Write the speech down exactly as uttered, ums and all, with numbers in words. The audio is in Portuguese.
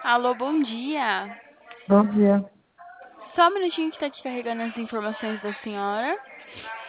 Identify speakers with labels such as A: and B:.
A: Alô, bom dia.
B: Bom dia.
A: Só um minutinho que tá aqui carregando as informações da senhora.